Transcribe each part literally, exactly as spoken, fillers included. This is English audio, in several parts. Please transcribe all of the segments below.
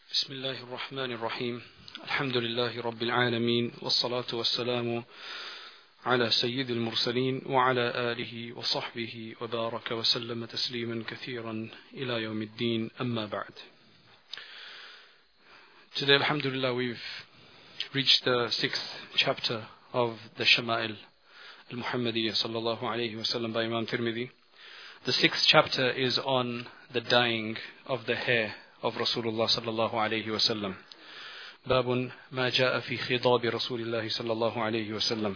بسم الله الرحمن الرحيم الحمد لله رب العالمين والصلاة والسلام على سيد المرسلين وعلى آله وصحبه وبارك وسلم تسليما كثيرا إلى يوم الدين أما بعد. Today, alhamdulillah, we've reached the sixth chapter of the Shama'il al-Muhammadiyya sallallahu alayhi wa sallam by Imam Tirmidhi. The sixth chapter is on the dyeing of the hair of Rasulullah sallallahu alayhi wa sallam. Babun ma ja'a fi khidabi Rasulillah sallallahu alayhi wa sallam.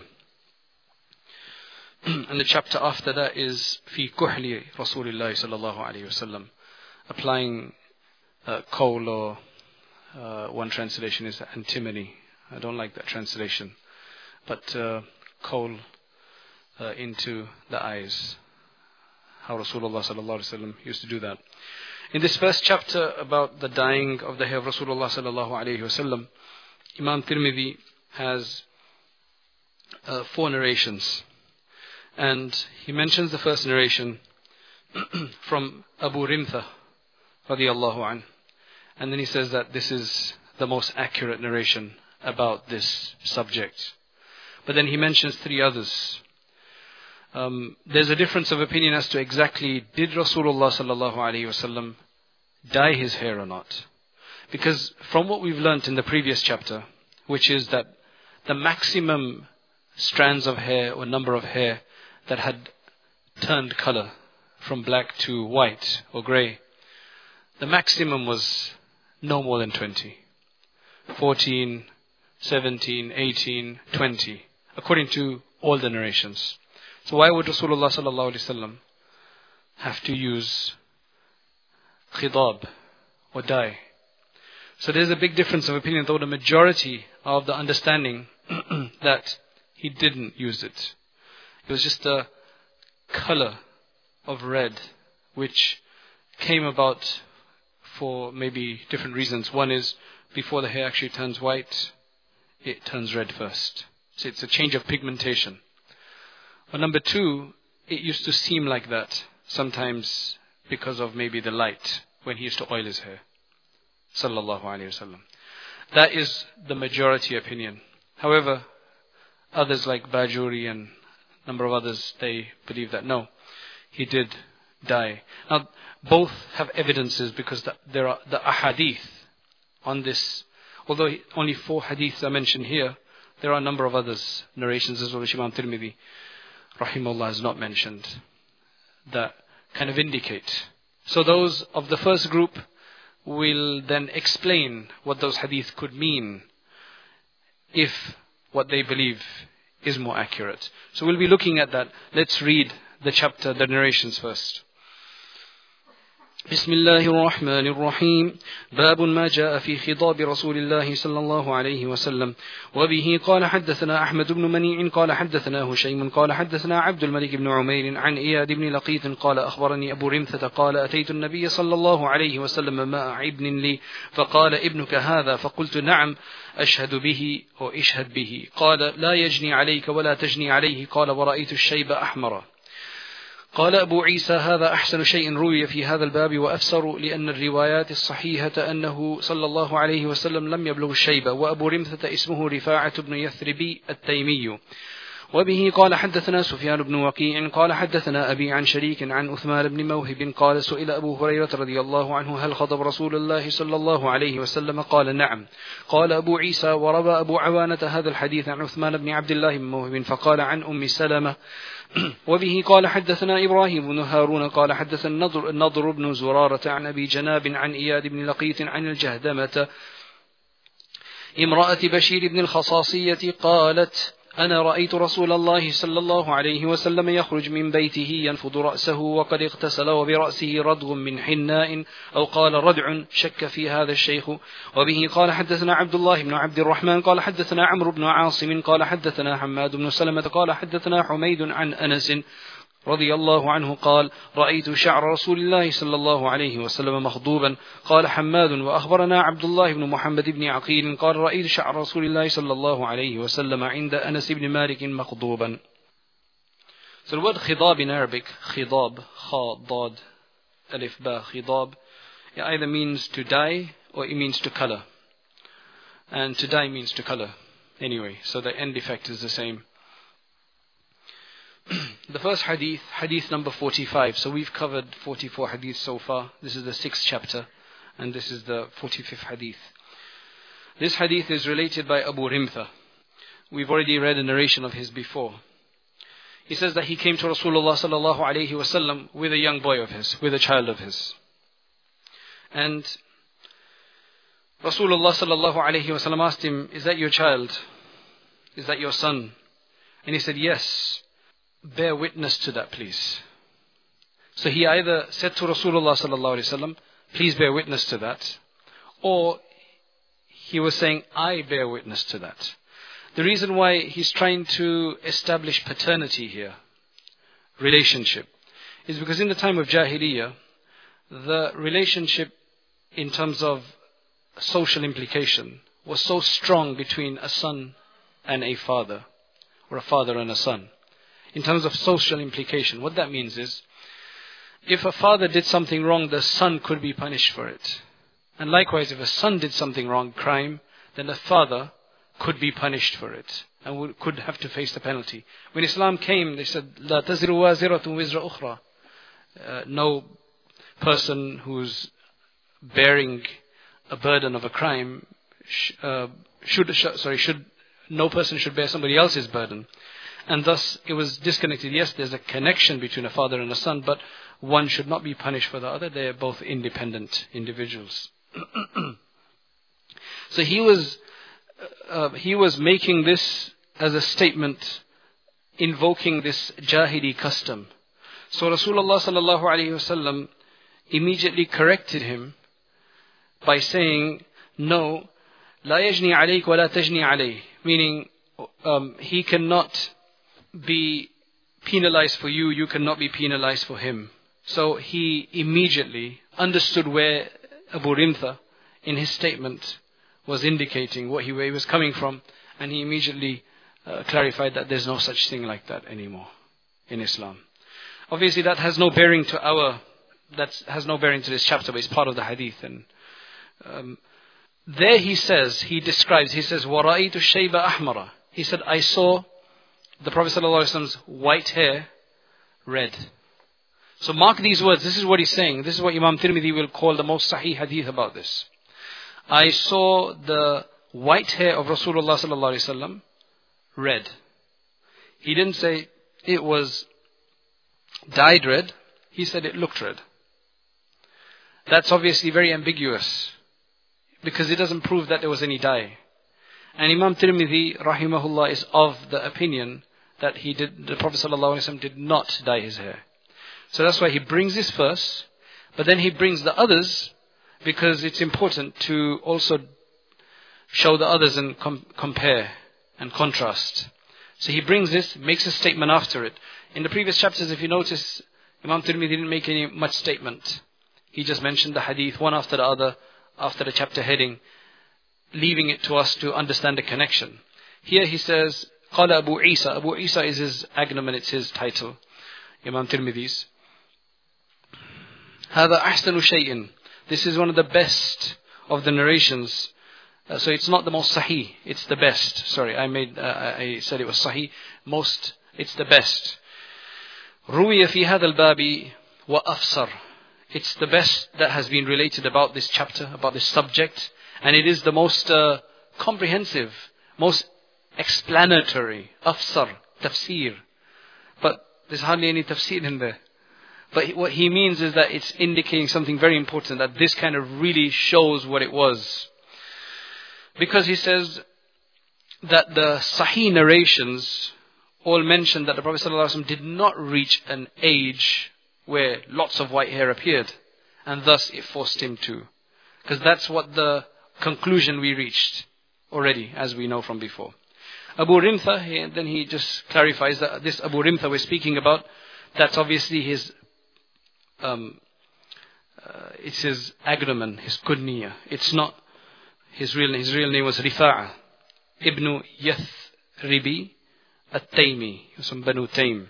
And the chapter after that is fi kuhli Rasulillah sallallahu alayhi wa sallam, applying uh, kohl, or uh, one translation is antimony. I don't like that translation, but uh, kohl uh, into the eyes. How Rasulullah sallallahu alayhi wa sallam used to do that. In this first chapter about the dyeing of the hair of Rasulullah sallallahu alayhi wa sallam, Imam Tirmidhi has uh, four narrations. And he mentions the first narration from Abu Rimtha radiyallahu anh. And then he says that this is the most accurate narration about this subject. But then he mentions three others. Um, there's a difference of opinion as to exactly did Rasulullah sallallahu alayhi wa sallam dye his hair or not. Because from what we've learnt in the previous chapter, which is that the maximum strands of hair or number of hair that had turned color from black to white or grey, the maximum was no more than twenty. fourteen, seventeen, eighteen, twenty, according to all the narrations. So why would Rasulullah sallallahu alaihi wasallam have to use khidab or dye? So there's a big difference of opinion, though the majority of the understanding that he didn't use it. It was just a color of red which came about for maybe different reasons. One is before the hair actually turns white, it turns red first. So it's a change of pigmentation. But number two, it used to seem like that sometimes because of maybe the light when he used to oil his hair. Sallallahu alayhi wa sallam. That is the majority opinion. However, others like Bajuri and a number of others, they believe that no, he did dye. Now, both have evidences because the, there are the ahadith on this. Although only four hadiths are mentioned here, there are a number of others, narrations as well, which Imam Tirmidhi rahimahullah has not mentioned, that kind of indicate. So those of the first group will then explain what those hadith could mean if what they believe is more accurate. So we'll be looking at that. Let's read the chapter, the narrations first. بسم الله الرحمن الرحيم باب ما جاء في خضاب رسول الله صلى الله عليه وسلم وبه قال حدثنا أحمد بن منيع قال حدثنا هشيم قال حدثنا عبد الملك بن عمير عن إياد بن لقيط قال أخبرني أبو رمثة قال أتيت النبي صلى الله عليه وسلم مع ابن لي فقال ابنك هذا فقلت نعم أشهد به وإشهد به قال لا يجني عليك ولا تجني عليه قال ورأيت الشيب أحمر قال أبو عيسى هذا أحسن شيء روي في هذا الباب وأفسر لأن الروايات الصحيحة أنه صلى الله عليه وسلم لم يبلغ الشيبة وأبو رمثة اسمه رفاعة بن يثربي التيمي وبه قال حدثنا سفيان بن وكيع قال حدثنا أبي عن شريك عن عثمان بن موهب قال سئل أبو هريرة رضي الله عنه هل خضب رسول الله صلى الله عليه وسلم قال نعم قال أبو عيسى وروى أبو عوانة هذا الحديث عن عثمان بن عبد الله بن موهب فقال عن أم سلمة وبه قال حدثنا إبراهيم بن هارون قال حدثنا النضر, النضر بن زرارة عن أبي جناب عن إياد بن لقيط عن الجهدمة امرأة بشير بن الخصاصية قالت أنا رأيت رسول الله صلى الله عليه وسلم يخرج من بيته ينفض رأسه وقد اغتسل وبرأسه ردغ من حناء أو قال ردع شك في هذا الشيخ وبه قال حدثنا عبد الله بن عبد الرحمن قال حدثنا عمرو بن عاصم قال حدثنا حماد بن سلمة قال حدثنا حميد عن أنس رضي الله عنه قال رأيت شعر رسول الله صلى الله عليه وسلم مخضوبا قال حماد وأخبرنا عبد الله بن محمد بن عقيل قال رأيت شعر رسول الله صلى الله عليه وسلم عند أنس بن مالك مخضوبا. So the word khidab in Arabic, khidab, kha, dad, alif, ba, khidab, it either means to dye or it means to color. And to dye means to color anyway. So the end effect is the same. The first hadith, hadith number forty-five. So we've covered forty-four hadiths so far. This is the sixth chapter. And this is the forty-fifth hadith. This hadith is related by Abu Rimtha. We've already read a narration of his before. He says that he came to Rasulullah sallallahu alayhi wasallam with a young boy of his, with a child of his. And Rasulullah sallallahu alayhi wasallam asked him, is that your child? Is that your son? And he said, yes. Bear witness to that, please. So he either said to Rasulullah sallallahu alayhi wasallam, please bear witness to that. Or he was saying, I bear witness to that. The reason why he's trying to establish paternity here, relationship, is because in the time of Jahiliyyah, the relationship in terms of social implication was so strong between a son and a father, or a father and a son. In terms of social implication, what that means is, if a father did something wrong, the son could be punished for it. And likewise, if a son did something wrong, crime, then the father could be punished for it and would, could have to face the penalty. When Islam came, they said, "La taziru waziratun wizra ukhra." Uh, no person who's bearing a burden of a crime sh- uh, should, sh- sorry, should no person should bear somebody else's burden. And thus, it was disconnected. Yes, there's a connection between a father and a son, but one should not be punished for the other. They are both independent individuals. So he was uh, he was making this as a statement, invoking this Jahili custom. So Rasulullah sallallahu alaihi wasallam immediately corrected him by saying, no, la yajni alayk wa la tajni alayh, meaning um, he cannot be penalized for you, you cannot be penalized for him. So he immediately understood where Abu Rimtha in his statement was indicating what he, where he was coming from, and he immediately uh, clarified that there's no such thing like that anymore in Islam. Obviously that has no bearing to our, that has no bearing to this chapter, but it's part of the hadith. And um, there he says, he describes, he says, وَرَأَيْتُ الشَّيْبَ أَحْمَرًا. He said, I saw the Prophet ﷺ's white hair red. So mark these words, this is what he's saying. This is what Imam Tirmidhi will call the most sahih hadith about this. I saw the white hair of Rasulullah ﷺ red. He didn't say it was dyed red. He said it looked red. That's obviously very ambiguous, because it doesn't prove that there was any dye. And Imam Tirmidhi, rahimahullah, is of the opinion that he did, the Prophet ﷺ did not dye his hair. So that's why he brings this first, but then he brings the others, because it's important to also show the others and com- compare and contrast. So he brings this, makes a statement after it. In the previous chapters, if you notice, Imam Tirmidhi didn't make any much statement. He just mentioned the hadith one after the other, after the chapter heading, leaving it to us to understand the connection. Here he says, قال Abu Isa. Abu Isa is his agnomen, it's his title, Imam Tirmidhi's. هذا أحسن شيء. This is one of the best of the narrations. Uh, so it's not the most sahih, it's the best. Sorry, I made, uh, I said it was sahih. Most, it's the best. روي في هذا الباب وأفسر. It's the best that has been related about this chapter, about this subject. And it is the most uh, comprehensive, most explanatory. Afsar, tafsir. But there's hardly any tafsir in there. But what he means is that it's indicating something very important, that this kind of really shows what it was. Because he says that the Sahih narrations all mention that the Prophet ﷺ did not reach an age where lots of white hair appeared, and thus it forced him to. Because that's what the conclusion we reached already, as we know from before. Abu Rimtha, he, then he just clarifies that this Abu Rimtha we're speaking about, that's obviously his, um, uh, it's his agnomen, his kunniya. It's not his real name. His real name was Rifa'a ibn Yathribi at-Taymi, from Banu Taym.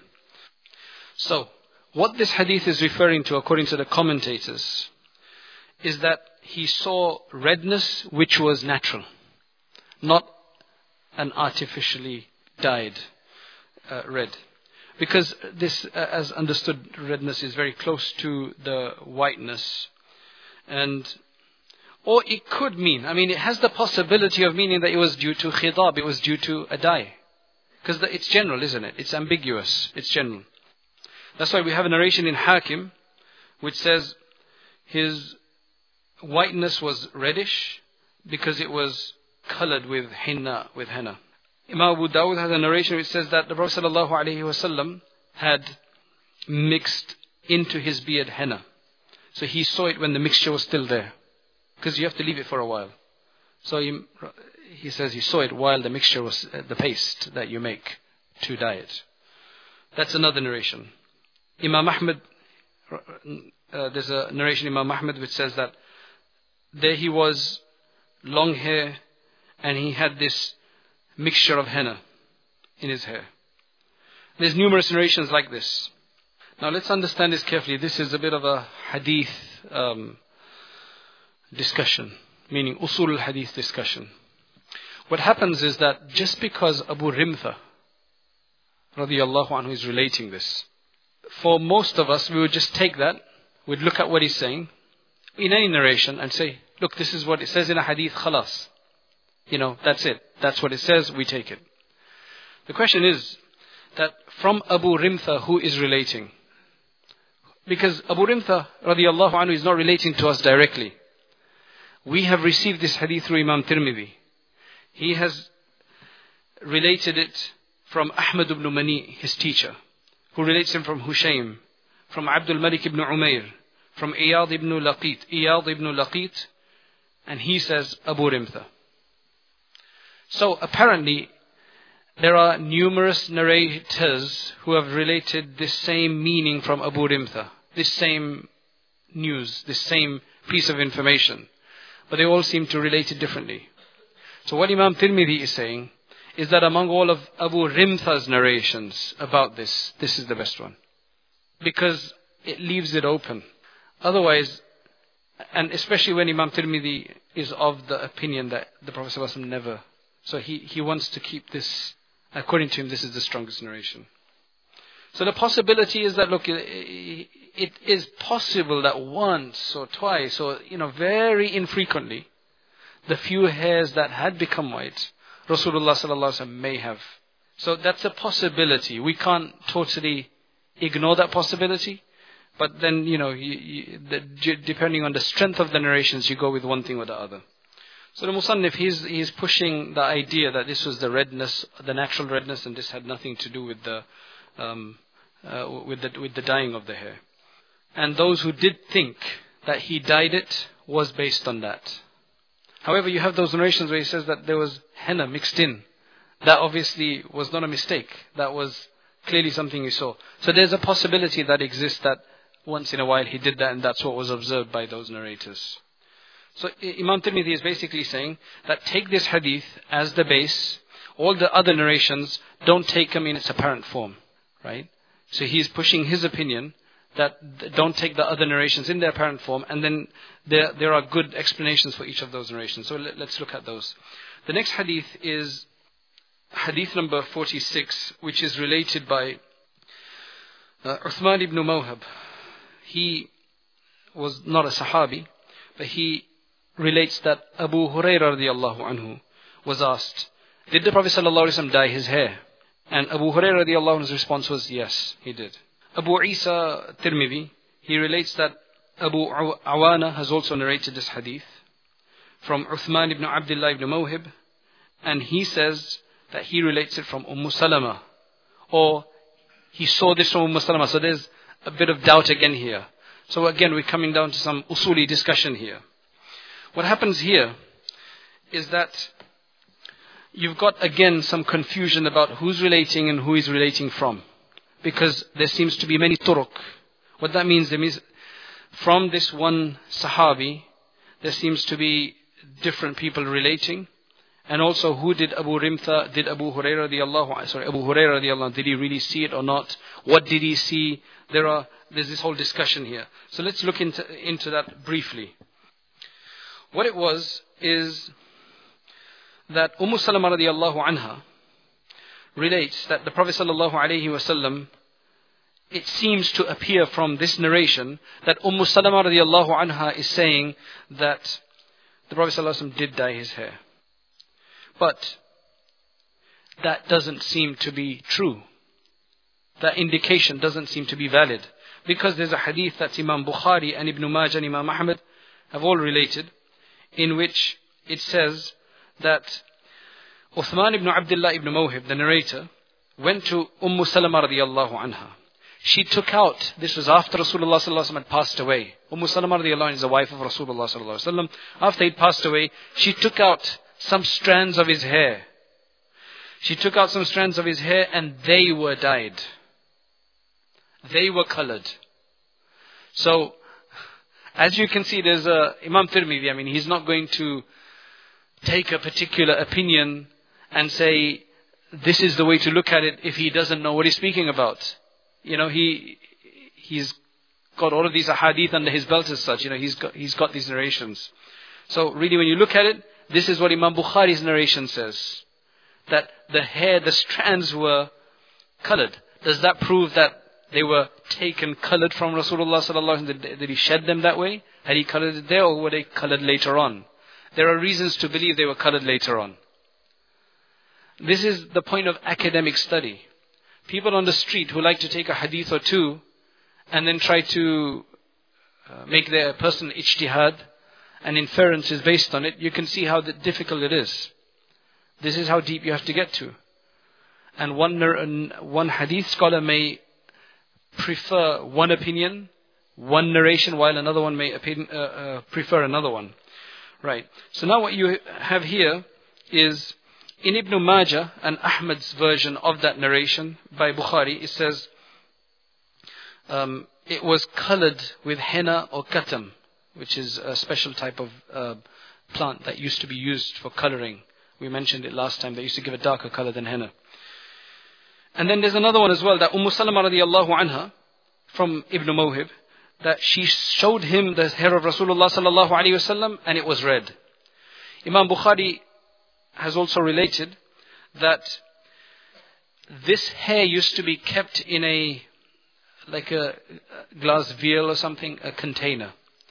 So, what this hadith is referring to, according to the commentators, is that he saw redness which was natural, not an artificially dyed uh, red. Because this, uh, as understood, redness is very close to the whiteness. And, or it could mean, I mean, it has the possibility of meaning that it was due to khidab, it was due to a dye. Because it's general, isn't it? It's ambiguous, it's general. That's why we have a narration in Hakim, which says his whiteness was reddish because it was colored with henna, with henna. Imam Abu Dawud has a narration which says that the Prophet ﷺ had mixed into his beard henna. So he saw it when the mixture was still there. Because you have to leave it for a while. So he, he says he saw it while the mixture was, uh, the paste that you make to dye it. That's another narration. Imam Ahmad, uh, there's a narration in Imam Ahmad which says that there he was, long hair, and he had this mixture of henna in his hair. There's numerous narrations like this. Now let's understand this carefully. This is a bit of a hadith um, discussion, meaning usul al-hadith discussion. What happens is that just because Abu Rimtha radiyallahu anhu is relating this, for most of us we would just take that, we'd look at what he's saying in any narration and say, look, this is what it says in a hadith, khalas. You know, that's it. That's what it says, we take it. The question is that from Abu Rimtha, who is relating? Because Abu Rimtha radiyallahu anhu is not relating to us directly. We have received this hadith through Imam Tirmidhi. He has related it from Ahmad ibn Mani, his teacher, who relates him from Hushaym, from Abdul Malik ibn Umair, from Iyad ibn Laqit, Iyad ibn Laqit, and he says Abu Rimtha. So apparently there are numerous narrators who have related this same meaning from Abu Rimtha, this same news, this same piece of information, but they all seem to relate it differently. So what Imam Tirmidhi is saying is that among all of Abu Rimtha's narrations about this, this is the best one. Because it leaves it open. Otherwise, and especially when Imam Tirmidhi is of the opinion that the Prophet ﷺ never, so he, he wants to keep this, according to him, this is the strongest narration. So the possibility is that, look, it, it is possible that once or twice, or, you know, very infrequently, the few hairs that had become white, Rasulullah sallallahu alaihi wasallam may have. So that's a possibility. We can't totally ignore that possibility. But then, you know, you, you, the, depending on the strength of the narrations, you go with one thing or the other. So the Musannif, he's, he's pushing the idea that this was the redness, the natural redness, and this had nothing to do with the, um, uh, with the, with the dyeing of the hair. And those who did think that he dyed it was based on that. However, you have those narrations where he says that there was henna mixed in. That obviously was not a mistake. That was clearly something he saw. So there's a possibility that exists that once in a while he did that, and that's what was observed by those narrators. So Imam Tirmidhi is basically saying that take this hadith as the base. All the other narrations, don't take them in its apparent form. Right? So he's pushing his opinion that don't take the other narrations in their apparent form, and then there, there are good explanations for each of those narrations. So let, let's look at those. The next hadith is hadith number forty-six, which is related by uh, Uthman ibn Mawhab. He was not a Sahabi, but he relates that Abu Hurairah radiallahu anhu was asked, did the Prophet sallallahu alaihi wasallam dye his hair? And Abu Hurairah radiallahu anhu's response was, yes, he did. Abu Isa Tirmidhi, he relates that Abu Awana has also narrated this hadith from Uthman ibn Abdullah ibn Mawhib, and he says that he relates it from Umm Salama, or he saw this from Umm Salama. So there's a bit of doubt again here. So again, we're coming down to some usuli discussion here. What happens here is that you've got again some confusion about who's relating and who is relating from. Because there seems to be many turuq. What that means, there means from this one Sahabi, there seems to be different people relating. And also, who did Abu Rimtha, did Abu Hurairah radiallahu, sorry, Abu Hurairah radiallahu, did he really see it or not? What did he see? There are, there's this whole discussion here. So let's look into, into that briefly. what it was is that Umm Salama radiallahu anha relates that the Prophet sallallahu alaihi wasallam, it seems to appear from this narration that Umm Salama radiallahu anha is saying that the Prophet sallallahu alaihi wasallam did dye his hair. But that doesn't seem to be true. That indication doesn't seem to be valid. Because there's a hadith that Imam Bukhari and Ibn Majah and Imam Ahmad have all related, in which it says that Uthman ibn Abdullah ibn Mawhib, the narrator, went to Umm Salama radiallahu anha. She took out, this was after Rasulullah sallallahu alaihi wasallam had passed away. Umm Salama radiallahu anha is the wife of Rasulullah sallallahu alaihi wasallam. After he'd passed away, she took out some strands of his hair. She took out some strands of his hair and they were dyed. They were colored. So, as you can see, there's a Imam Tirmidhi, I mean, he's not going to take a particular opinion and say, this is the way to look at it if he doesn't know what he's speaking about. You know, he, he's got all of these ahadith under his belt as such. You know, he's got, he's got these narrations. So really when you look at it, this is what Imam Bukhari's narration says. That the hair, the strands were colored. Does that prove that they were taken colored from Rasulullah sallallahu alaihi wasallam? Did he shed them that way? Had he colored it there, or were they colored later on? There are reasons to believe they were colored later on. This is the point of academic study. People on the street who like to take a hadith or two and then try to uh, make their personal ijtihad and inferences based on it, you can see how difficult it is. This is how deep you have to get to. And one, one hadith scholar may prefer one opinion, one narration, while another one may opinion, uh, uh, prefer another one. Right. So now what you have here is in Ibn Majah and Ahmad's version of that narration by Bukhari, it says um, it was colored with henna or katam, which is a special type of uh, plant that used to be used for coloring. We mentioned it last time. They used to give a darker color than henna. And then there's another one as well, that Umm Salama radiallahu anha, from Ibn Mawhib, that she showed him the hair of Rasulullah sallallahu alaihi wasallam and it was red. Imam Bukhari has also related that this hair used to be kept in a, like a glass vial or something, a container.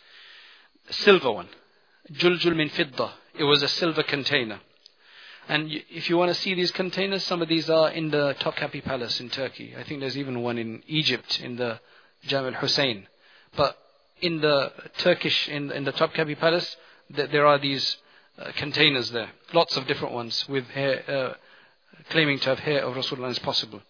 A silver one. Juljul min fidda. It was a silver container. And if you want to see these containers, some of these are in the Topkapi Palace in Turkey. I think there's even one in Egypt, in the Jam al-Hussein. But in the Turkish, in, in the Topkapi Palace, th- there are these uh, containers there. Lots of different ones with hair, uh, claiming to have hair of Rasulullah as possible.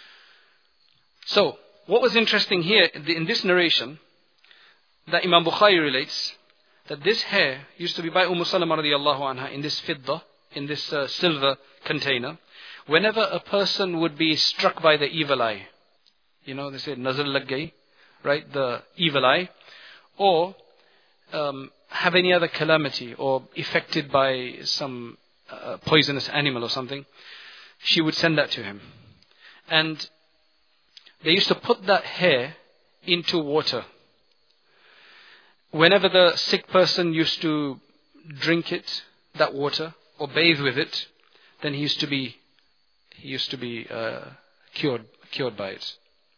So, what was interesting here, in this narration, that Imam Bukhari relates, that this hair used to be by Umm Salama radiallahu anha in this fidda, in this uh, silver container, whenever a person would be struck by the evil eye. You know, they say, nazar lag gayi, right? The evil eye. Or um, have any other calamity, or affected by some uh, poisonous animal or something, she would send that to him. And they used to put that hair into water. Whenever the sick person used to drink it, that water, or bathe with it, then he used to be, he used to be uh, cured, cured by it.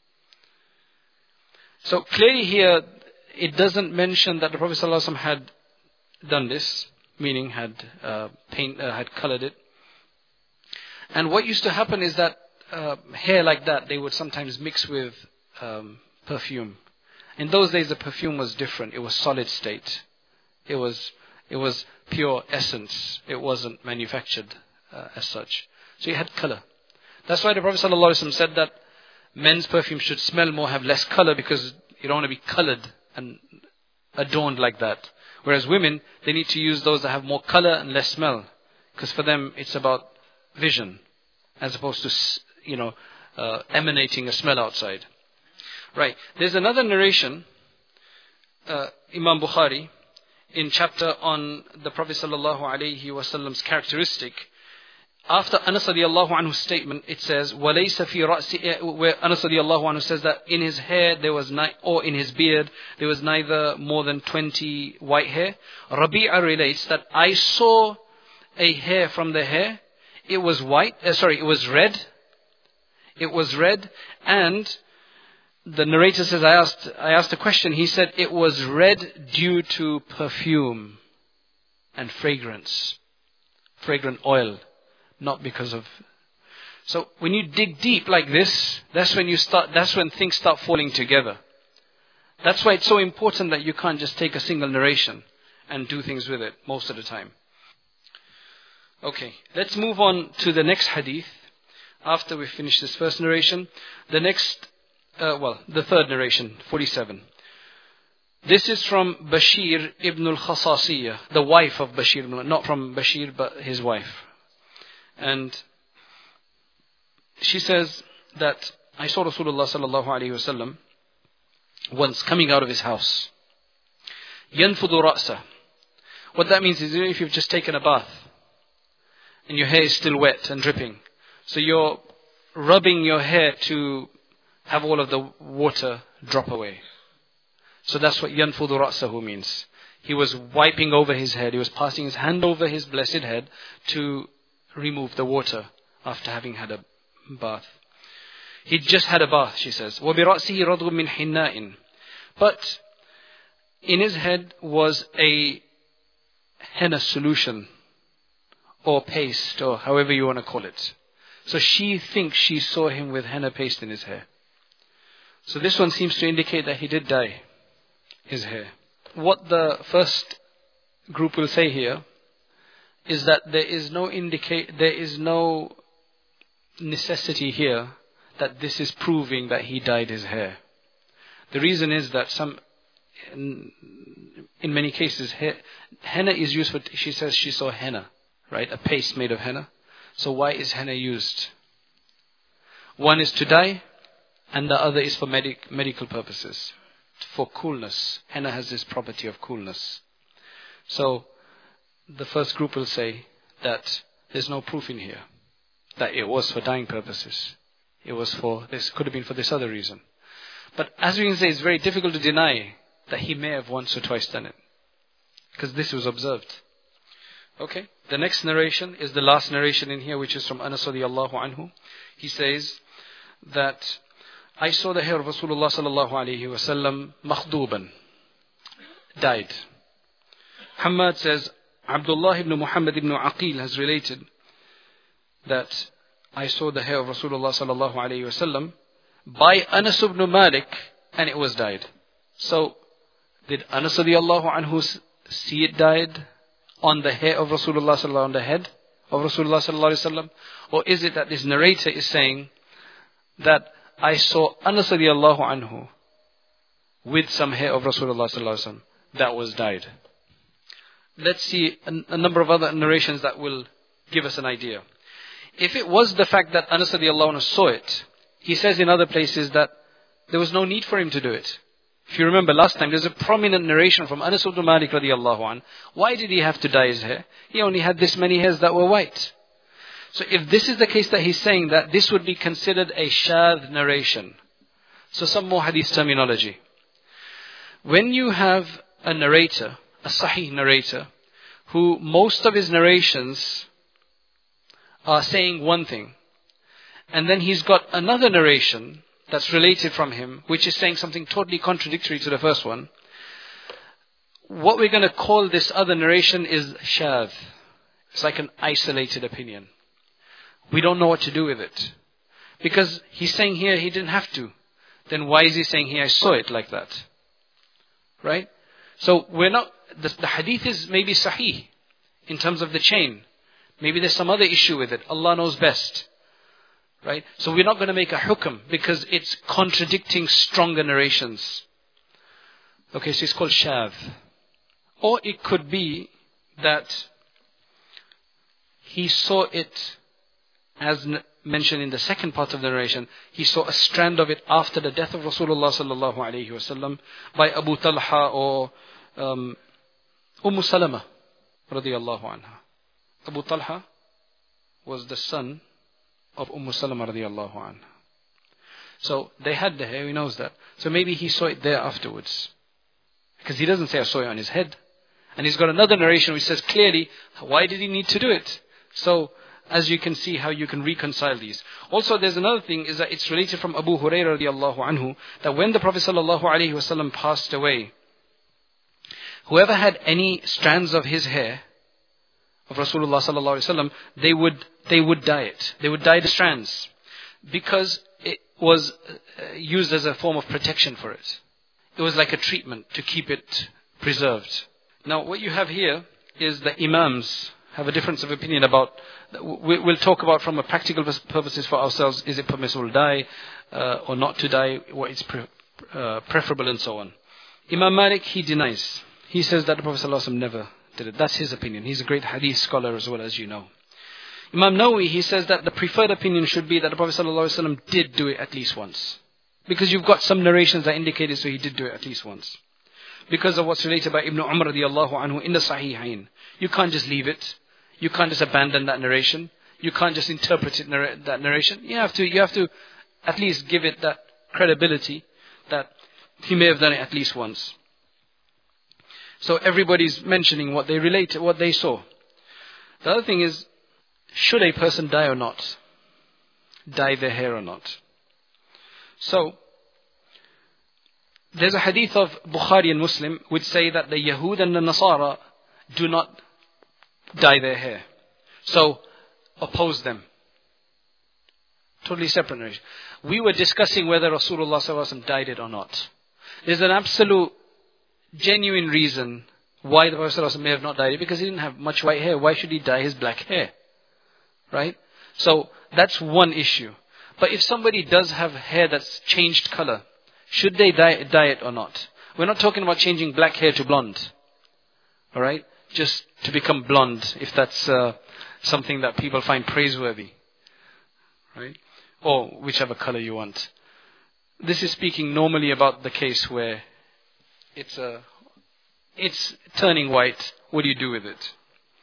So clearly here, it doesn't mention that the Prophet ﷺ had done this, meaning had uh, paint, uh, had colored it. And what used to happen is that uh, hair like that, they would sometimes mix with um, perfume. In those days, the perfume was different. It was solid state. It was it was pure essence. It wasn't manufactured uh, as such. So it had color. That's why the Prophet ﷺ said that men's perfume should smell more, have less color, because you don't want to be colored and adorned like that. Whereas women, they need to use those that have more color and less smell, because for them it's about vision, as opposed to, you know, uh, emanating a smell outside. Right. There's another narration, uh, Imam Bukhari, in chapter on the Prophet sallallahu alaihi wasallam's characteristic. after Anas radiallahu anhu's statement, it says, وَلَيْسَ فِي رَأْسِ, where Anas radiallahu anhu says that in his hair there was ni- or in his beard there was neither more than twenty white hair. Rabi'a relates that I saw a hair from the hair. It was white, uh, sorry, it was red. It was red, and the narrator says, I asked, I asked a question. He said it was red due to perfume and fragrance, fragrant oil, not because of. So when you dig deep like this, that's when you start. That's when things start falling together. That's why it's so important that you can't just take a single narration and do things with it most of the time. Okay, let's move on to the next hadith. After we finish this first narration, the next, uh, well, the third narration, forty-seven. This is from Bashir ibn al-Khasasiyya, the wife of Bashir, not from Bashir, but his wife. And she says that I saw Rasulullah sallallahu alayhi wasallam once coming out of his house. Yanfudu ra'sa. What that means is, if you've just taken a bath and your hair is still wet and dripping, so you're rubbing your hair to have all of the water drop away. So that's what yanfudu ra'sahu means. He was wiping over his head. He was passing his hand over his blessed head to remove the water after having had a bath. He'd just had a bath, she says. وَبِرَأْسِهِ رَضْغٌ مِّنْ حِنَّاءٍ. But in his head was a henna solution, or paste, or however you want to call it. So she thinks she saw him with henna paste in his hair. So this one seems to indicate that he did dye his hair. What the first group will say here is that there is no indicate, there is no necessity here that this is proving that he dyed his hair. The reason is that some, in, in many cases, he, henna is used for, she says she saw henna, right? A paste made of henna. So why is henna used? One is to dye, and the other is for medic, medical purposes, for coolness. Henna has this property of coolness. So the first group will say that there's no proof in here that it was for dyeing purposes. It was for this, could have been for this other reason. But as we can say, it's very difficult to deny that he may have once or twice done it, because this was observed. Okay, the next narration is the last narration in here, which is from Anas radiallahu anhu. He says that I saw the hair of Rasulullah sallallahu alayhi wa sallam makhduban, dyed. Hamad says, Abdullah ibn Muhammad ibn Aqil has related that I saw the hair of Rasulullah sallallahu alayhi wa sallam by Anas ibn Malik, and it was dyed. So, did Anas radiallahu anhu see it dyed on the hair of Rasulullah sallallahu, on the head of Rasulullah sallallahu alayhi wa sallam? Or is it that this narrator is saying that I saw Anas radiallahu anhu with some hair of Rasulullah sallallahu alayhi wa sallam that was dyed? Let's see a, a number of other narrations that will give us an idea. If it was the fact that Anas radiallahu anhu saw it, he says in other places that there was no need for him to do it. If you remember last time, there's a prominent narration from Anas ibn Malik radiallahu anhu. Why did he have to dye his hair? He only had this many hairs that were white. So if this is the case that he's saying, that this would be considered a shadh narration. So some more hadith terminology. When you have a narrator, a sahih narrator, who most of his narrations are saying one thing, and then he's got another narration that's related from him, which is saying something totally contradictory to the first one, what we're going to call this other narration is shadh. It's like an isolated opinion. We don't know what to do with it. Because he's saying here he didn't have to. Then why is he saying here I saw it like that? Right? So we're not, the, the hadith is maybe sahih in terms of the chain. Maybe there's some other issue with it. Allah knows best. Right? So we're not going to make a hukm because it's contradicting stronger narrations. Okay, so it's called shadh. Or it could be that he saw it, as mentioned in the second part of the narration, he saw a strand of it after the death of Rasulullah sallallahu alayhi wasallam by Abu Talha or um, Umm Salama radiyallahu anha. Abu Talha was the son of Umm Salama radiallahu anha. So they had the hair, he knows that. So maybe he saw it there afterwards. Because he doesn't say I saw it on his head. And he's got another narration which says clearly, why did he need to do it? So, as you can see how you can reconcile these. Also, there's another thing, is that it's related from Abu Hurairah radiallahu anhu, that when the Prophet sallallahu alaihi wasallam passed away, whoever had any strands of his hair, of Rasulullah sallallahu alaihi wasallam, they would, they would dye it. They would dye the strands. Because it was used as a form of protection for it. It was like a treatment to keep it preserved. Now, what you have here is the Imams have a difference of opinion about, we'll talk about from a practical purposes for ourselves, is it permissible to dye uh, or not to dye, what is pre- uh, preferable and so on. Imam Malik, he denies. He says that the Prophet ﷺ never did it. That's his opinion. He's a great hadith scholar as well, as you know. Imam Nawawi, he says that the preferred opinion should be that the Prophet ﷺ did do it at least once. Because you've got some narrations that indicate it, so he did do it at least once. Because of what's related by Ibn Umar radiallahu anhu in the Sahihain. You can't just leave it. You can't just abandon that narration. You can't just interpret it, that narration. You have to, you have to at least give it that credibility that he may have done it at least once. So everybody's mentioning what they relate, what they saw. The other thing is, should a person dye or not? Dye their hair or not? So, there's a hadith of Bukhari and Muslim which say that the Yahud and the Nasara do not dye their hair. So, oppose them. Totally separate narration. We were discussing whether Rasulullah sallallahu alaihi wasallam dyed it or not. There's an absolute, genuine reason why the Prophet sallallahu alaihi wasallam may have not dyed it, because he didn't have much white hair. Why should he dye his black hair? Right? So, that's one issue. But if somebody does have hair that's changed color, should they dye, dye it or not? We're not talking about changing black hair to blonde. Alright? Just to become blonde, if that's uh, something that people find praiseworthy. Right? Or whichever color you want. This is speaking normally about the case where it's a, it's turning white. What do you do with it?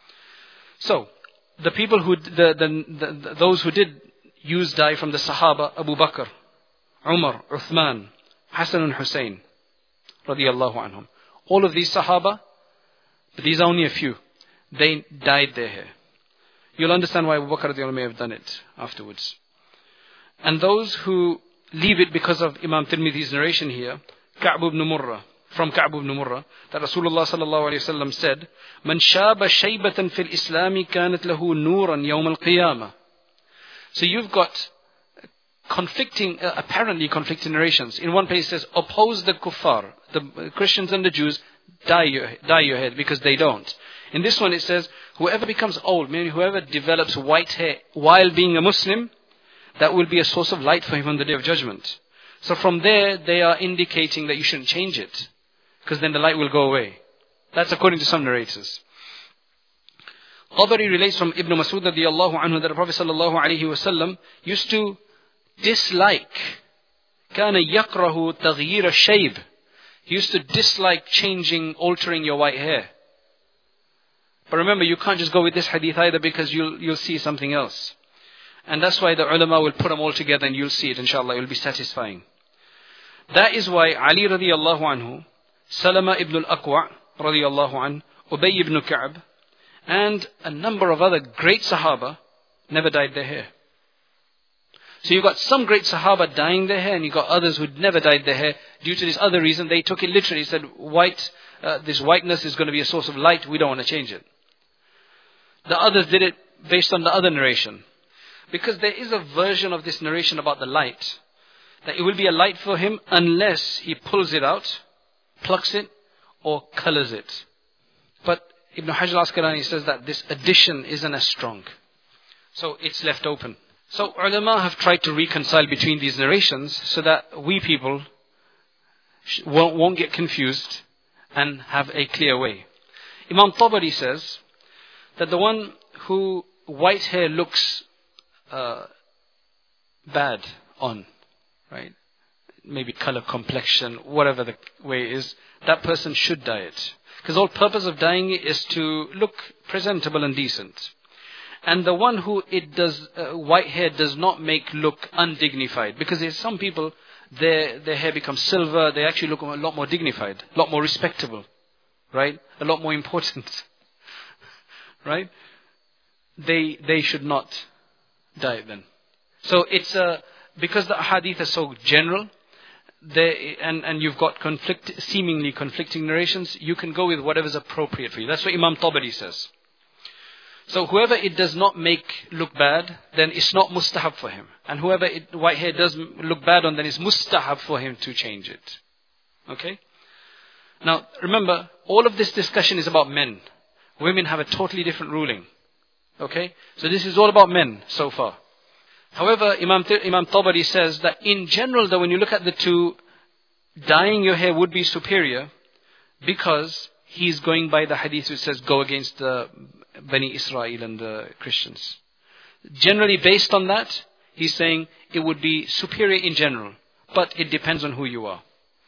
So, the people who, the, the, the, those who did use dye from the Sahaba, Abu Bakr, Umar, Uthman, Hassan and Hussein, radiyallahu anhum. All of these Sahaba, but these are only a few, they dyed their hair. You'll understand why Abu Bakr radiyallahu anhu may have done it afterwards. And those who leave it because of Imam Tirmidhi's narration here, Ka'b ibn Murrah, from Ka'b ibn Murrah, that Rasulullah sallallahu alayhi wa sallam said, Man shaba shaybatan fil islami kanat lahu nuran yawm al-qiyamah. So you've got conflicting, uh, apparently conflicting narrations. In one place it says, oppose the kuffar, the Christians and the Jews, dye your, dye your head, because they don't. In this one it says, whoever becomes old, meaning whoever develops white hair while being a Muslim, that will be a source of light for him on the Day of Judgment. So from there, they are indicating that you shouldn't change it, because then the light will go away. That's according to some narrators. Tabari relates from Ibn Mas'ud radiyallahu anhu that the Prophet sallallahu alaihi wasallam used to dislike, كان يكره تغيير الشيب. He used to dislike changing, altering your white hair. But remember, you can't just go with this hadith either, because you'll you'll see something else. And that's why the ulama will put them all together and you'll see it, inshallah, it will be satisfying. That is why Ali radiyallahu anhu, Salama ibn al-Aqwa radiyallahu anhu, Ubay ibn Ka'b, and a number of other great Sahaba never dyed their hair. So you've got some great Sahaba dyeing their hair, and you've got others who never dyed their hair due to this other reason. They took it literally, said, white, uh, this whiteness is going to be a source of light, we don't want to change it. The others did it based on the other narration. Because there is a version of this narration about the light, that it will be a light for him unless he pulls it out, plucks it, or colors it. But Ibn Hajar al-Asqalani says that this addition isn't as strong. So it's left open. So ulama have tried to reconcile between these narrations so that we people won't, won't get confused and have a clear way. Imam Tabari says that the one who white hair looks uh, bad on, right? Maybe color, complexion, whatever the way is, that person should dye it. Because the whole purpose of dyeing it is to look presentable and decent. and the one who it does, uh, white hair does not make look undignified. Because there's some people, their, their hair becomes silver, they actually look a lot more dignified, a lot more respectable, right? A lot more important, right? They, they should not dye it then. So it's a, because the hadith is so general, They, and, and you've got conflict, seemingly conflicting narrations, you can go with whatever's appropriate for you. That's what Imam Tabari says. So whoever it does not make look bad, then it's not mustahab for him. And whoever it, white hair does look bad on, then it's mustahab for him to change it. Okay? Now, remember, all of this discussion is about men. Women have a totally different ruling. Okay? So this is all about men so far. However, Imam, Imam Tabari says that in general, though, when you look at the two, dyeing your hair would be superior because he's going by the hadith which says go against the Bani Israel and the Christians. Generally, based on that, he's saying it would be superior in general, but it depends on who you are.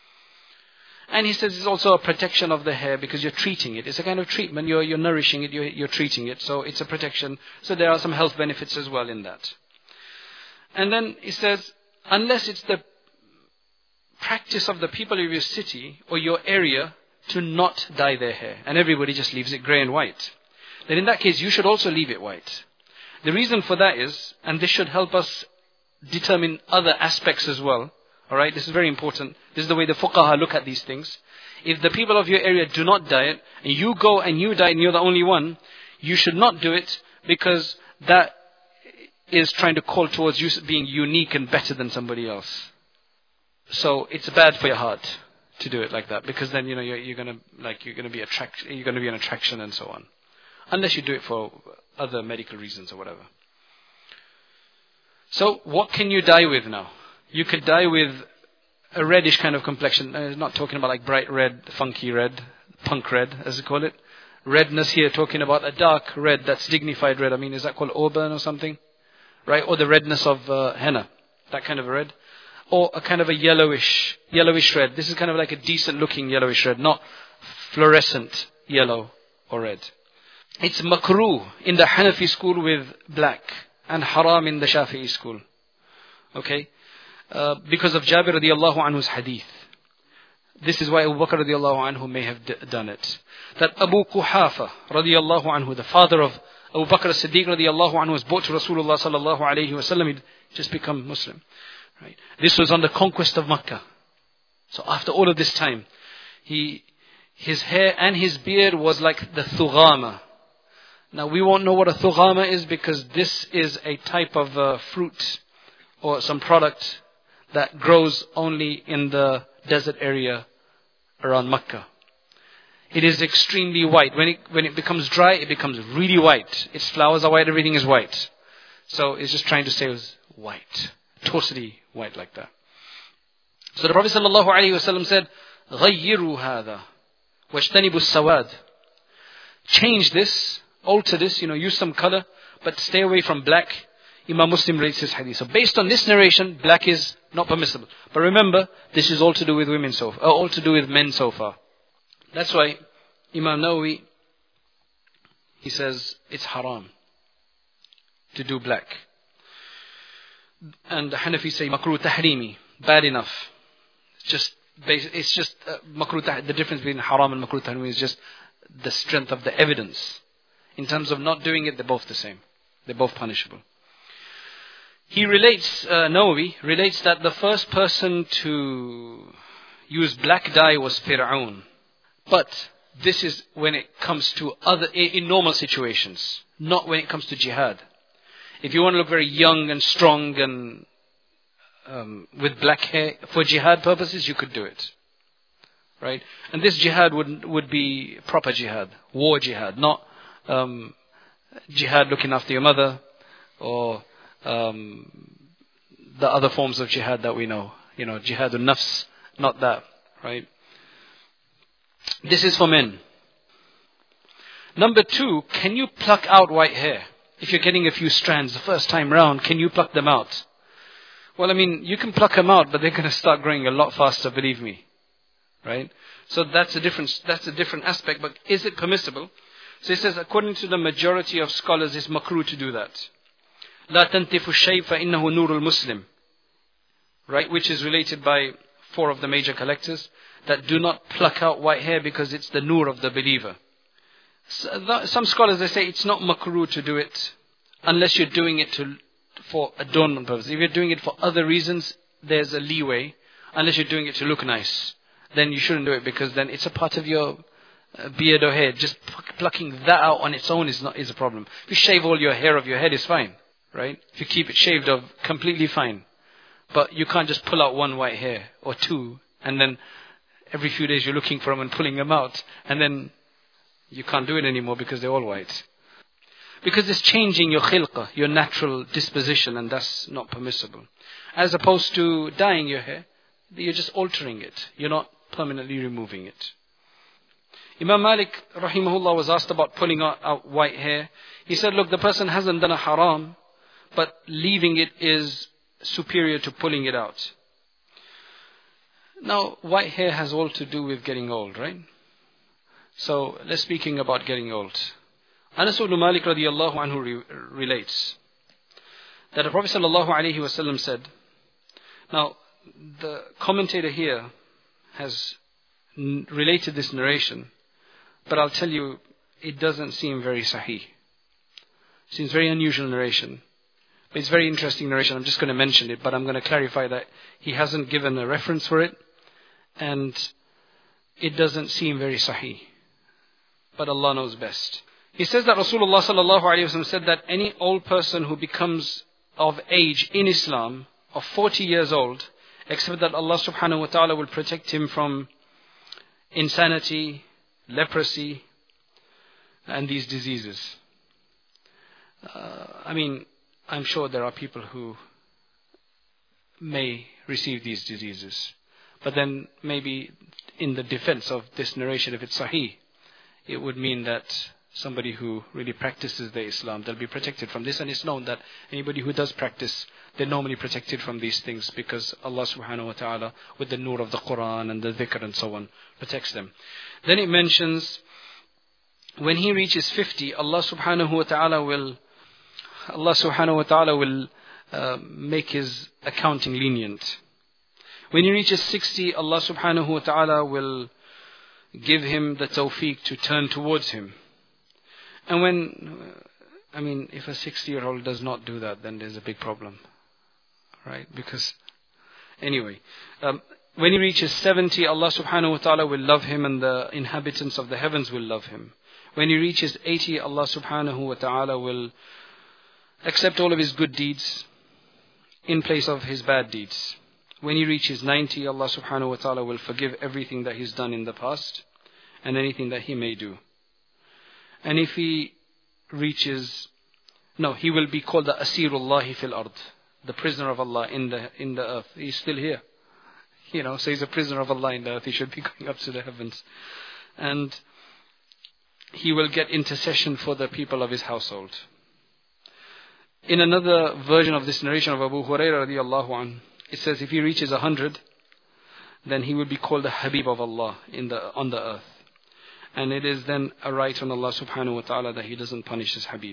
And he says it's also a protection of the hair because you're treating it. It's a kind of treatment. You're, you're nourishing it, you're, you're treating it. So it's a protection. So there are some health benefits as well in that. And then he says, unless it's the practice of the people of your city or your area to not dye their hair, and everybody just leaves it grey and white, then in that case you should also leave it white. The reason for that is, and this should help us determine other aspects as well, alright, this is very important, this is the way the fuqaha look at these things. If the people of your area do not dye it, and you go and you dye it and you're the only one, you should not do it because that is trying to call towards you being unique and better than somebody else. So it's bad for your heart to do it like that, because then you know you're, you're gonna like you're gonna be attract you're gonna be an attraction and so on, unless you do it for other medical reasons or whatever. So what can you dye with now? You could dye with a reddish kind of complexion. I'm not talking about like bright red, funky red, punk red as they call it. Redness here, talking about a dark red that's dignified red. I mean, is that called auburn or something? Right, or the redness of uh, henna, that kind of a red, or a kind of a yellowish, yellowish red. This is kind of like a decent-looking yellowish red, not fluorescent yellow or red. It's makruh in the Hanafi school with black, and haram in the Shafi'i school. Okay, uh, because of Jabir radiallahu anhu's hadith. This is why Abu Bakr radiallahu anhu may have d- done it. That Abu Quhafa radiallahu anhu, the father of Abu Bakr as-Siddiq radiallahu anhu, was brought to Rasulullah sallallahu alayhi wa sallam. He'd just become Muslim. Right? This was on the conquest of Makkah. So after all of this time, he, his hair and his beard was like the thughama. Now we won't know what a thughama is because this is a type of uh, fruit or some product that grows only in the desert area around Makkah. It is extremely white. When it, when it becomes dry, it becomes really white. Its flowers are white, everything is white. So it's just trying to say it was white. Totally white like that. So the Prophet ﷺ said, غَيِّرُوا هَذَا وَاجْتَنِبُوا السَّوَادِ. Change this, alter this, you know, use some color, but stay away from black. Imam Muslim relates this hadith. So based on this narration, black is not permissible. But remember, this is all to do with women so far, all to do with men so far. That's why Imam Nawawi, he says it's haram to do black. And the Hanafi say makruh tahrimi, bad enough. It's just, it's just uh, makruh tahrimi. The difference between haram and makruh tahrimi is just the strength of the evidence. In terms of not doing it, they're both the same. They're both punishable. He relates, uh, Nawawi relates that the first person to use black dye was Fir'aun. But this is when it comes to other, in normal situations, not when it comes to jihad. If you want to look very young and strong and um, with black hair for jihad purposes, you could do it, right? And this jihad would would be proper jihad, war jihad, not um, jihad looking after your mother or um, the other forms of jihad that we know. You know, jihad al-nafs, not that, right? This is for men. Number two, can you pluck out white hair? If you're getting a few strands the first time round, can you pluck them out? Well, I mean, you can pluck them out, but they're going to start growing a lot faster, believe me. Right? So that's a different, that's a different aspect, but is it permissible? So he says, according to the majority of scholars, it's makruh to do that. لا تنتف الشيء فإنه نور المسلم. Right, which is related by four of the major collectors, that do not pluck out white hair because it's the nur of the believer. So some scholars, they say it's not makruh to do it unless you're doing it to, for adornment purposes. If you're doing it for other reasons, there's a leeway. Unless you're doing it to look nice, then you shouldn't do it, because then it's a part of your beard or hair. Just plucking that out on its own is not is a problem. If you shave all your hair of your head, it's fine, right? If you keep it shaved off, completely fine. But you can't just pull out one white hair or two, and then every few days you're looking for them and pulling them out, and then you can't do it anymore because they're all white. Because it's changing your khilqah, your natural disposition, and that's not permissible. As opposed to dyeing your hair, you're just altering it. You're not permanently removing it. Imam Malik, rahimahullah, was asked about pulling out, out white hair. He said, look, the person hasn't done a haram, but leaving it is superior to pulling it out. Now, white hair has all to do with getting old, right? So, let's speaking about getting old. Anas ibn Malik radiyallahu anhu re- relates that the Prophet sallallahu alaihi wasallam said, now, the commentator here has n- related this narration, but I'll tell you, it doesn't seem very sahih. It seems very unusual narration. But it's very interesting narration. I'm just going to mention it, but I'm going to clarify that he hasn't given a reference for it, and it doesn't seem very sahih. But Allah knows best. He says that Rasulullah sallallahu alaihi wasallam said that any old person who becomes of age in Islam, of forty years old, except that Allah subhanahu wa ta'ala will protect him from insanity, leprosy, and these diseases. Uh, I mean, I'm sure there are people who may receive these diseases. But then maybe in the defense of this narration, if it's sahih, it would mean that somebody who really practices their Islam, they'll be protected from this. And it's known that anybody who does practice, they're normally protected from these things, because Allah subhanahu wa ta'ala, with the nur of the Quran and the dhikr and so on, protects them. Then it mentions, when he reaches fifty, Allah subhanahu wa ta'ala will, Allah subhanahu wa ta'ala will uh, make his accounting lenient. When he reaches sixty, Allah subhanahu wa ta'ala will give him the tawfiq to turn towards him. And when, I mean, if a sixty-year-old does not do that, then there's a big problem, right? Because, anyway, um, when he reaches seventy, Allah subhanahu wa ta'ala will love him, and the inhabitants of the heavens will love him. When he reaches eighty, Allah subhanahu wa ta'ala will accept all of his good deeds in place of his bad deeds. When he reaches ninety, Allah subhanahu wa ta'ala will forgive everything that he's done in the past and anything that he may do. And if he reaches, no, he will be called the Asirullahi fil ard, the prisoner of Allah in the in the earth. He's still here, you know. So he's a prisoner of Allah in the earth. He should be going up to the heavens, and he will get intercession for the people of his household. In another version of this narration of Abu Hurairah radiyallahu anhu, it says if he reaches a hundred, then he will be called the Habib of Allah in the on the earth. And it is then a right on Allah subhanahu wa ta'ala that he doesn't punish his Habib.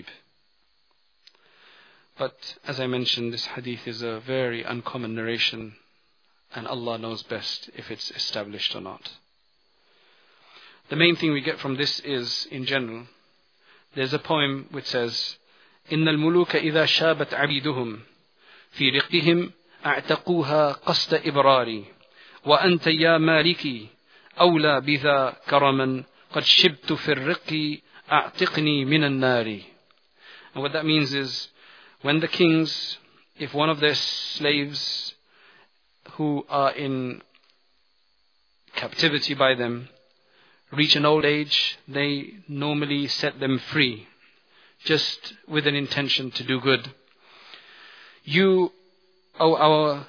But as I mentioned, this hadith is a very uncommon narration, and Allah knows best if it's established or not. The main thing we get from this is, in general, there's a poem which says, إِنَّ الْمُلُوكَ إِذَا شَابَتْ عَبِيدُهُمْ فِي رِقِّهِمْ أَعْتَقُوهَا قَصْدَ إِبْرَارِ وَأَنْتَ يَا مَالِكِي أَوْلَى بِذَا كَرَمًا قَدْ شِبْتُ فِي الرِّقِّ أَعْتِقْنِي مِنَ النَّارِ. And what that means is, when the kings, if one of their slaves who are in captivity by them reach an old age, they normally set them free, just with an intention to do good. You, oh, our,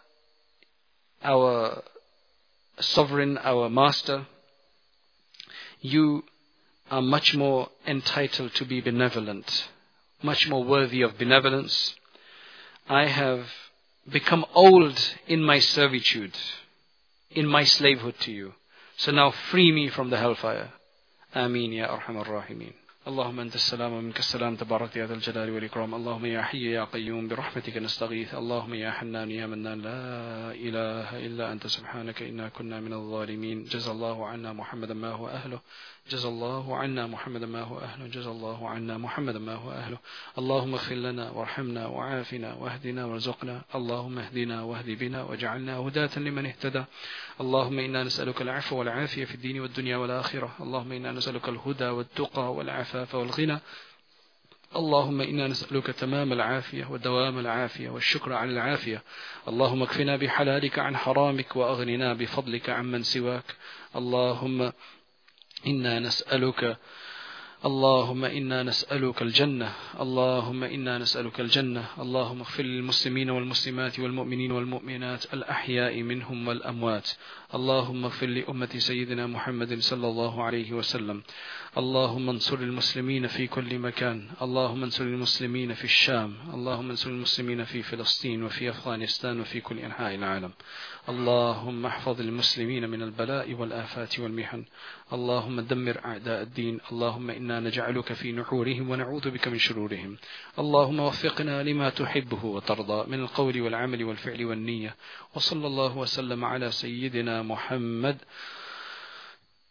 our sovereign, our master, you are much more entitled to be benevolent, much more worthy of benevolence. I have become old in my servitude, in my slavehood to you. So now free me from the hellfire. Ameen ya arhamar rahimin. اللهم أنت السلام ومنك السلام تبارك يا ذا الجلال والإكرام. اللهم يا حي يا قيوم برحمتك نستغيث. اللهم يا حنان يا منان لا إله إلا أنت سبحانك إنا كنا من الظالمين. جزا الله عنا محمدا ما هو أهله، جزا الله عنا محمدا ما هو أهله، جزا الله عنا محمدا ما هو أهله. اللهم اغفر لنا وارحمنا وعافنا واهدنا وارزقنا. اللهم اهدنا واهد بنا واجعلنا هداة لمن اهتدى. اللهم إنا نسألك العفو والعافية في الدين والدنيا والآخرة. اللهم إنا نسألك الهدى والتقى والعفاف والغنى. اللهم إنا نسألك تمام العافية ودوام العافية والشكر على العافية. اللهم اكفنا بحلالك عن حرامك وأغننا بفضلك عمن سواك. اللهم إنا نسألك اللهم إنا نسألك الجنة. اللهم إنا نسألك الجنة. اللهم اغفر للمسلمين والمسلمات والمؤمنين والمؤمنات الأحياء منهم والأموات. اللهم اغفر لأمة سيدنا محمد صلى الله عليه وسلم. اللهم انصر المسلمين في كل مكان. اللهم انصر المسلمين في الشام. اللهم انصر المسلمين في فلسطين وفي أفغانستان وفي كل أنحاء العالم. اللهم احفظ المسلمين من البلاء والآفات والمحن. اللهم دمر أعداء الدين. اللهم إنا نجعلك في نحورهم ونعوذ بك من شرورهم. اللهم وفقنا لما تحبه وترضى من القول والعمل والفعل والنية. وصلى الله وسلم على سيدنا محمد.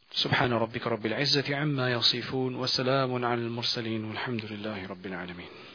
سبحان ربك رب العزة عما يصفون وسلام على المرسلين والحمد لله رب العالمين.